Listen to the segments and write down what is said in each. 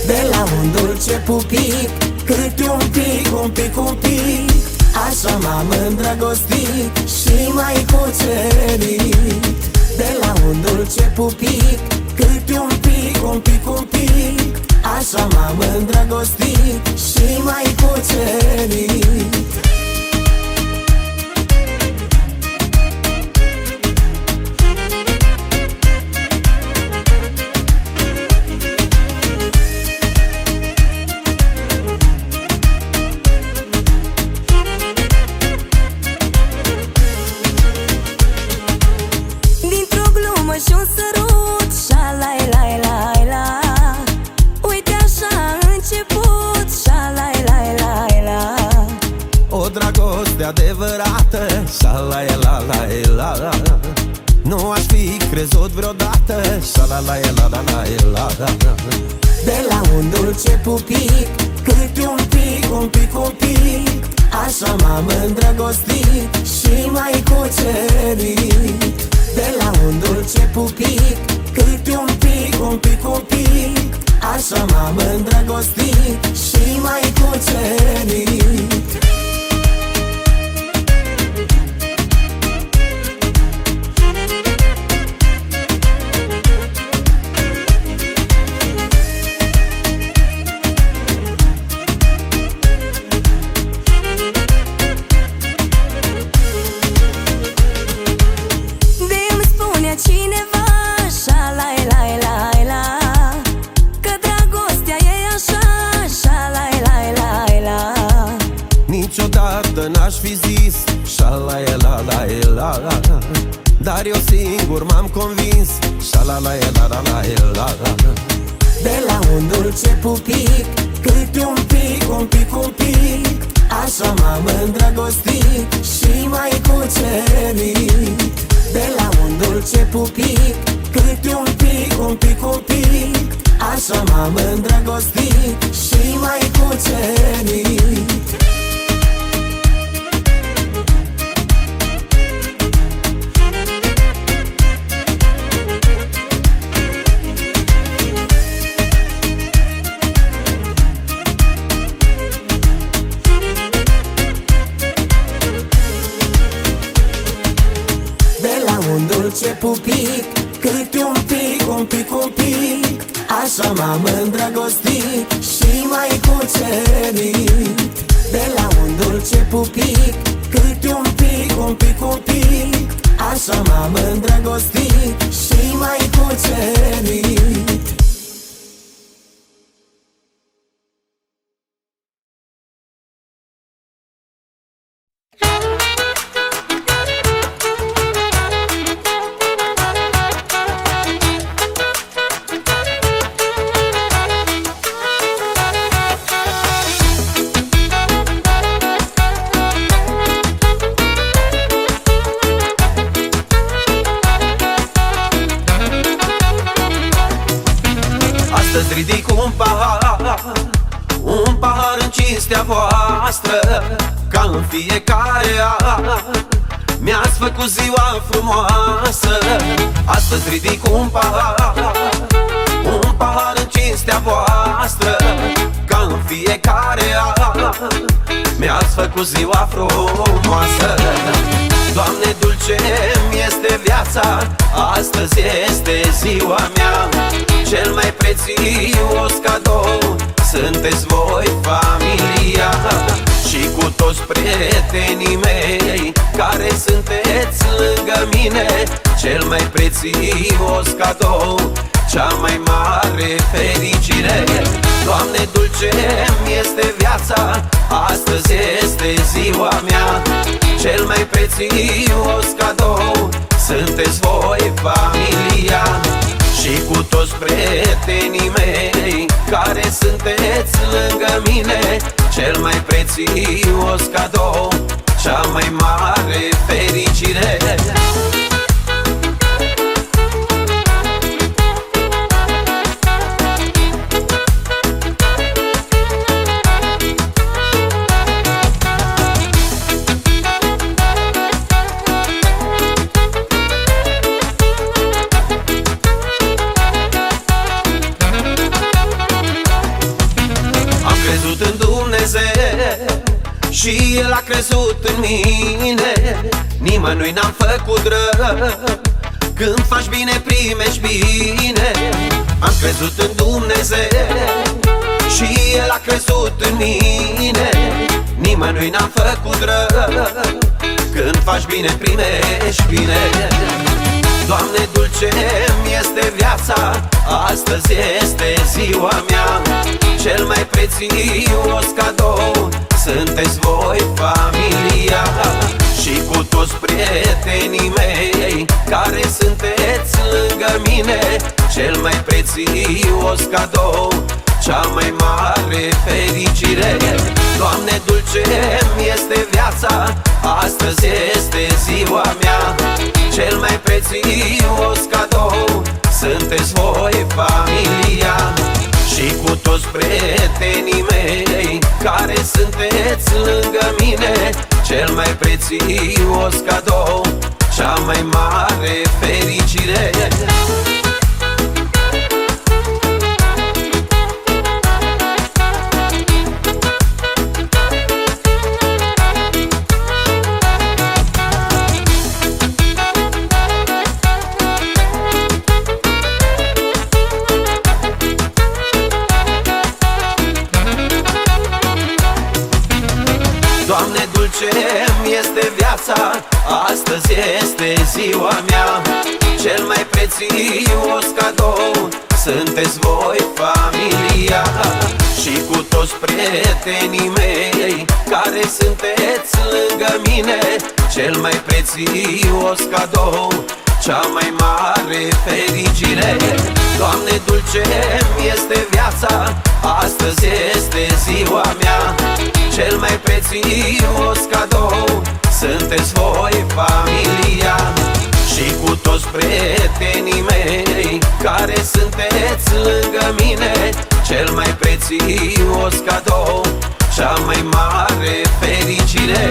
De la un dulce pupic, câte un pic, un pic, un pic, așa m-am îndrăgostit și mai cucerit. De la un dulce pupic, câte un pic, un pic, un pic, așa m-am îndrăgostit și mai cucerit. Și un sărut, șa-lai-lai-lai-la. Uite așa a început, șa-lai-lai-lai-la. O dragoste adevărată, șa-lai-la-lai-la. Nu aș fi crezut vreodată, șa-la-lai-la-la-la-la. De la un dulce pupic, câte un pic, un pic, un pic, așa m-am îndrăgostit și mai cucerit. De la un dulce pupic, câte un pic, un pic, un pic, așa m-am îndrăgostit și mai cucerit. Cineva, șa-lai-lai-lai-la, că dragostea e așa, șa-lai-lai-lai-la. Niciodată n-aș fi zis, șa-lai-la-lai-la, dar eu singur m-am convins, șa-la-lai-la-la-la-la. De la un dulce pupic, câte un pic, un pic, un pic, așa m-am îndrăgostit și mai cucerit. De la un dulce pupic, câte un pic, un pic, un pic, așa m-am îndrăgostit și mai cucerit. Un dulce pupic, câte un pic, un pic, un pic, așa m-am îndrăgostit și mai cucerit. De la un dulce pupic, câte un pic, un pic, un pic, așa m-am îndrăgostit și mai cucerit. Astăzi ridic un pahar în cinstea voastră, ca în fiecare an mi-ați făcut ziua frumoasă. Astăzi ridic un pahar în cinstea voastră, ca în fiecare an mi-ați făcut ziua frumoasă. Doamne, dulce mi este viața, astăzi este ziua mea. Cel mai prețios cadou sunteți voi, familia, și cu toți prietenii mei care sunteți lângă mine. Cel mai prețios cadou, cea mai mare fericire. Doamne, dulce mi este viața, astăzi este ziua mea. Cel mai prețios cadou sunteți voi, familia, și cu toți prietenii mei care sunteți lângă mine. Cel mai prețios cadou, cea mai mare fericire. Și el a crezut în mine, nimănui n-am făcut rău. Când faci bine, primești bine. Am crezut în Dumnezeu și el a crezut în mine, nimănui n-am făcut rău. Când faci bine, primești bine. Doamne, dulce-mi este viața, astăzi este ziua mea. Cel mai prețios cadou sunteți voi, familia. Și cu toți prietenii mei care sunteți lângă mine, cel mai prețios cadou, cea mai mare fericire. Doamne, dulce-mi este viața, astăzi este ziua mea. Cel mai prețios cadou sunteți voi, familia. Și cu toți prietenii mei care sunteți lângă mine, cel mai prețios cadou, cea mai mare fericire. Doamne, dulce-mi este viața, astăzi este ziua mea. Cel mai prețios cadou sunteți voi, familia. Și cu toți prietenii mei care sunteți lângă mine, cel mai prețios cadou, cea mai mare fericire. Doamne, dulce-mi este viața, astăzi este ziua mea. Cel mai prețios cadou sunteți voi, familia. Și cu toți prietenii mei care sunteți lângă mine, cel mai prețios cadou, cea mai mare fericire.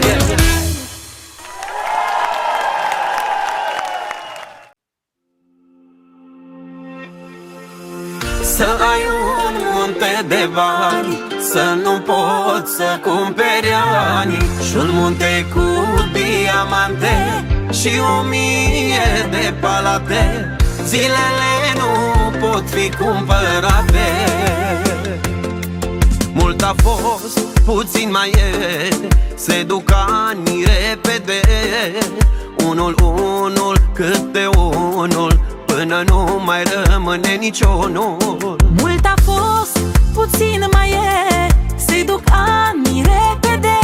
Să ai un munte de bani, să nu poți să cumperi ani, și un munte cu diamante și 1000 de palate. Zilele nu pot fi cumpărate. Mult a fost, puțin mai e, se duc ani repede. Unul, câte unul, până nu mai rămâne niciunul. Mult a fost, puțin mai e, se duc ani repede.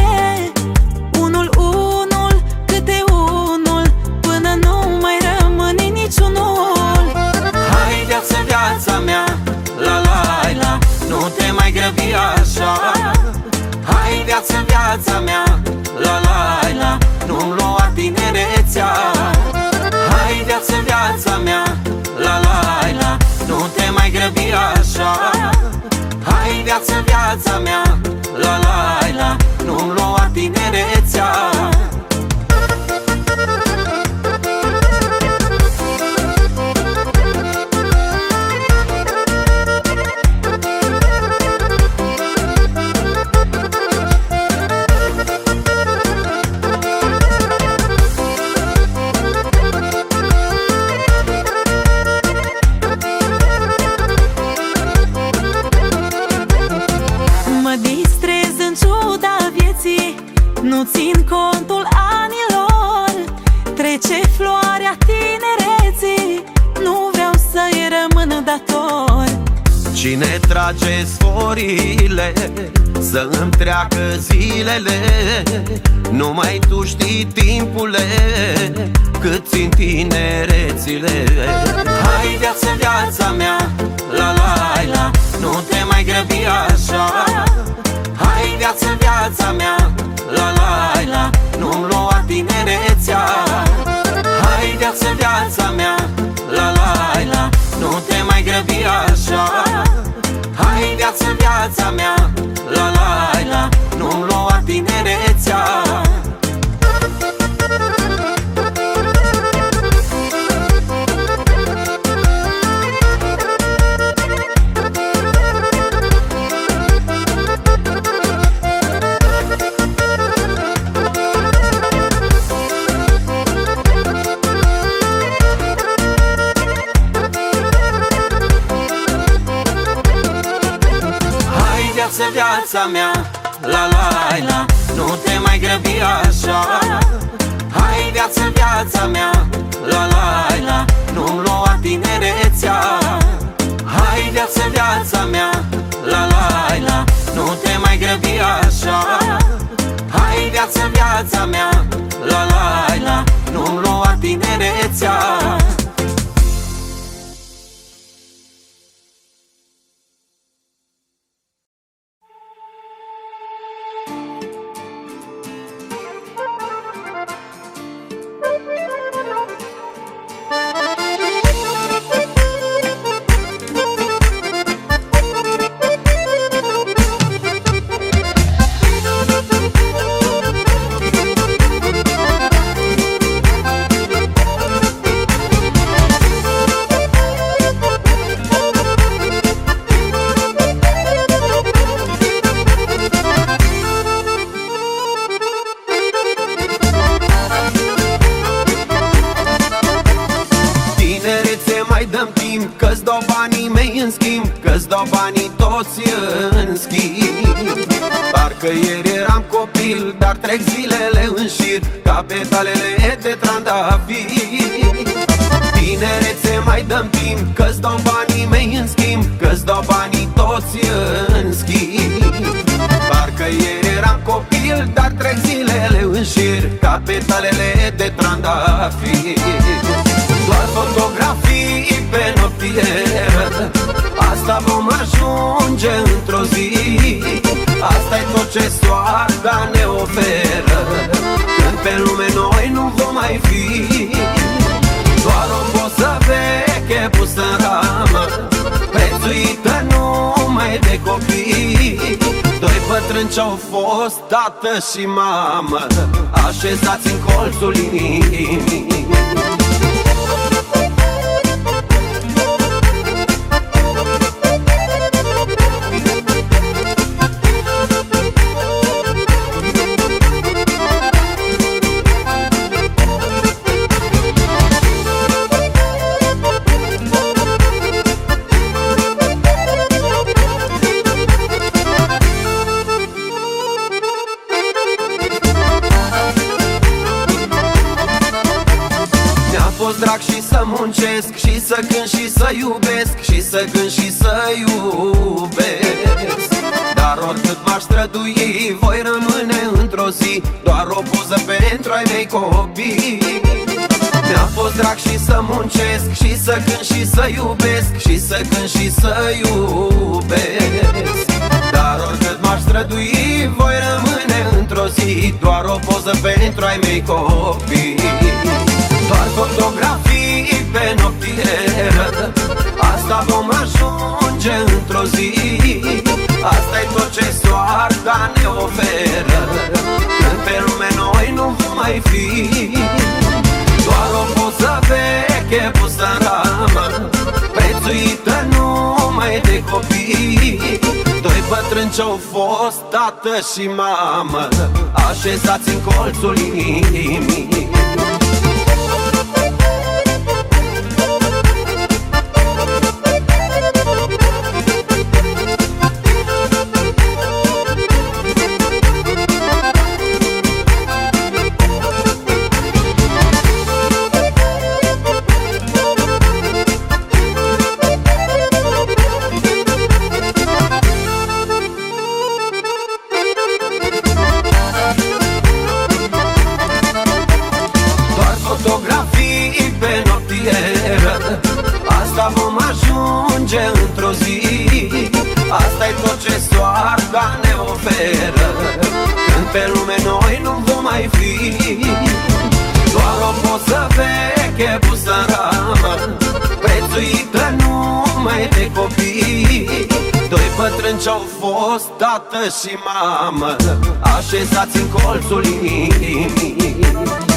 Unul, câte unul, până nu mai rămâne niciunul. Hai, viața mea, la, nu te mai grăbi așa. Hai, viața mea, la, nu-mi lua tinerețea. Hai, viața mea, la, nu te mai grăbi așa. Hai, viața mea, la, nu-mi lua tinerețea. Nu țin contul anilor, trece floarea tinereții, nu vreau să-i rămân dator. Cine trage sforile, să-mi treacă zilele, numai tu știi, timpule, cât țin tinerețile. Hai, viața mea, la, nu te mai grăbi așa. Hai, viața mea, la, nu-mi lua tinerețea. Hai, viața mea, la, nu te mai grăbi așa. Hai, viața mea, la, nu-mi lua tinerețea. viață, viața mea, la la la, nu te mai grăbi așa. Hai viață, viața mea, la la la, nu-mi lua tinerețea. Hai viață, viața mea, la la la, nu te mai grăbi așa. Hai viață, viața mea, la la la, nu-mi lua tinerețea. Că-ți dau banii mei în schimb, că-ți dau banii toți în schimb. Parcă ieri eram copil, dar trec zilele în șir ca petalele de trandafir. Tinerețe, mai dăm timp, că-ți dau banii mei în schimb, că-ți dau banii toți în schimb. Parcă ieri eram copil, dar trec zilele în șir ca petalele de trandafir. Doar fotografii pe noptieră, asta vom ajunge într-o zi. Asta-i tot ce soarta ne oferă, când pe lume noi nu vom mai fi. Doar o poză veche pusă în ramă, prețuită numai de copii. Doi bătrâni ce-au fost tată și mamă, așezați în colțul inimii. Drag și să muncesc, și să cânt și să iubesc, și să cânt și să iubesc. Dar oricât m-aș strădui, voi rămâne într-o zi doar o poză pentru ai mei copii. Mi-a fost drag și să muncesc, și să cânt și să iubesc, și să cânt și să iubesc. Dar oricât m-aș strădui, voi rămâne într-o zi doar o poză pentru ai mei copii. Doar fotografii pe noptieră, asta vom ajunge într-o zi. Asta-i tot ce soarta ne oferă, când pe lume noi nu vom mai fi. Doar o poză veche pusă în ramă, prețuită numai de copii. Doi bătrâni ce-au fost tată și mamă, așezați în colțul inimii. Asta vom ajunge într-o zi, asta-i tot ce soarta ne oferă, când pe lume noi nu vom mai fi. Doar o poză veche pusă în ramă, prețuită numai de copii. Doi bătrâni ce-au fost tată și mamă, așezați în colțul inimii.